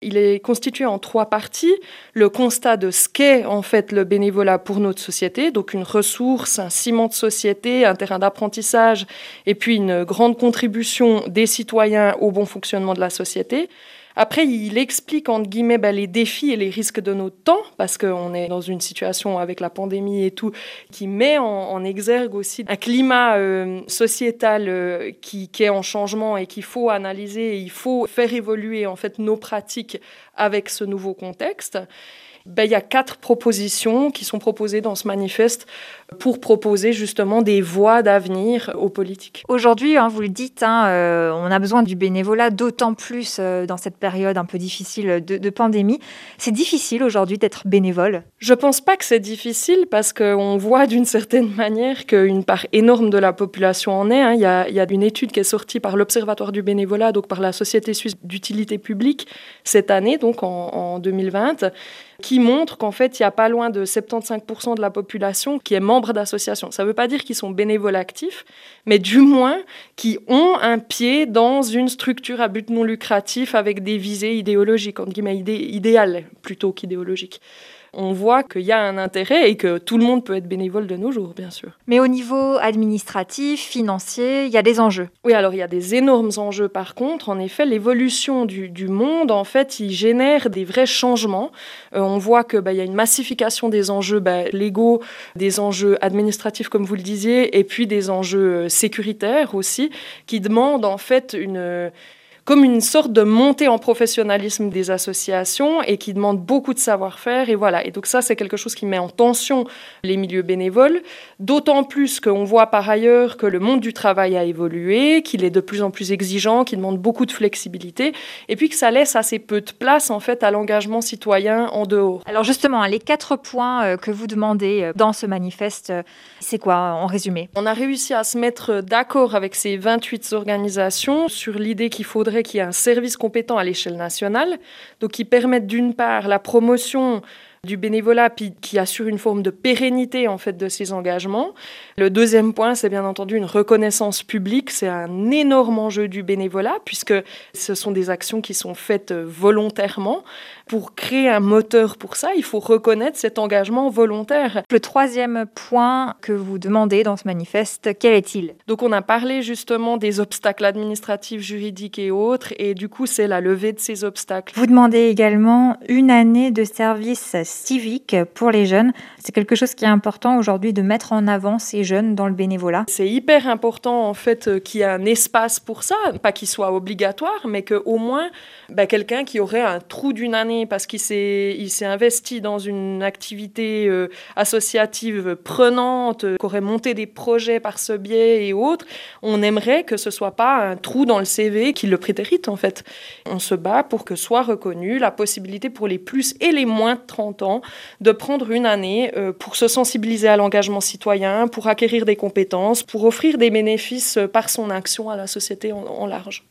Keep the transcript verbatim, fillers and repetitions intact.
Il est constitué en trois parties. Le constat de ce qu'est en fait le bénévolat pour notre société, donc une ressource, un ciment de société, un terrain d'apprentissage et puis une grande contribution des citoyens au bon fonctionnement de la société. Après, il explique, entre guillemets, ben, les défis et les risques de notre temps, parce qu'on est dans une situation avec la pandémie et tout, qui met en, en exergue aussi un climat euh, sociétal euh, qui, qui est en changement et qu'il faut analyser, et il faut faire évoluer en fait nos pratiques avec ce nouveau contexte. Ben, il y a quatre propositions qui sont proposées dans ce manifeste pour proposer justement des voies d'avenir aux politiques. Aujourd'hui, hein, vous le dites, hein, euh, on a besoin du bénévolat, d'autant plus euh, dans cette période un peu difficile de, de pandémie. C'est difficile aujourd'hui d'être bénévole ? Je ne pense pas que c'est difficile parce qu'on voit d'une certaine manière qu'une part énorme de la population en est. Hein. Il y a, il y a une étude qui est sortie par l'Observatoire du bénévolat, donc par la Société suisse d'utilité publique cette année, donc en, en deux mille vingt, qui montre qu'en fait, il y a pas loin de soixante-quinze pour cent de la population qui est membre d'associations. Ça ne veut pas dire qu'ils sont bénévoles actifs, mais du moins qui ont un pied dans une structure à but non lucratif avec des visées idéologiques, entre guillemets idé- idéales plutôt qu'idéologiques. On voit qu'il y a un intérêt et que tout le monde peut être bénévole de nos jours, bien sûr. Mais au niveau administratif, financier, il y a des enjeux. Oui, alors il y a des énormes enjeux par contre. En effet, l'évolution du, du monde, en fait, il génère des vrais changements. Euh, on voit qu'il bah, y a une massification des enjeux bah, légaux, des enjeux administratifs, comme vous le disiez, et puis des enjeux sécuritaires aussi, qui demandent en fait une... comme une sorte de montée en professionnalisme des associations et qui demande beaucoup de savoir-faire. Et voilà. Et donc ça, c'est quelque chose qui met en tension les milieux bénévoles, d'autant plus qu'on voit par ailleurs que le monde du travail a évolué, qu'il est de plus en plus exigeant, qu'il demande beaucoup de flexibilité, et puis que ça laisse assez peu de place en fait à l'engagement citoyen en dehors. Alors justement, les quatre points que vous demandez dans ce manifeste, c'est quoi en résumé ? On a réussi à se mettre d'accord avec ces vingt-huit organisations sur l'idée qu'il faudrait qu'il y ait un service compétent à l'échelle nationale, donc qui permette d'une part la promotion du bénévolat, puis qui assure une forme de pérennité en fait de ces engagements. Le deuxième point, c'est bien entendu une reconnaissance publique. C'est un énorme enjeu du bénévolat, puisque ce sont des actions qui sont faites volontairement. Pour créer un moteur pour ça, il faut reconnaître cet engagement volontaire. Le troisième point que vous demandez dans ce manifeste, quel est-il ? Donc on a parlé justement des obstacles administratifs, juridiques et autres, et du coup c'est la levée de ces obstacles. Vous demandez également une année de service civique pour les jeunes. C'est quelque chose qui est important aujourd'hui de mettre en avant ces jeunes dans le bénévolat. C'est hyper important en fait qu'il y ait un espace pour ça, pas qu'il soit obligatoire, mais qu'au moins bah, quelqu'un qui aurait un trou d'une année parce qu'il s'est, il s'est investi dans une activité euh, associative prenante, euh, qui aurait monté des projets par ce biais et autres, on aimerait que ce soit pas un trou dans le C V qui le prétérite en fait. On se bat pour que soit reconnue la possibilité pour les plus et les moins de trente ans de prendre une année euh, pour se sensibiliser à l'engagement citoyen, pour acquérir des compétences, pour offrir des bénéfices par son action à la société en, en large.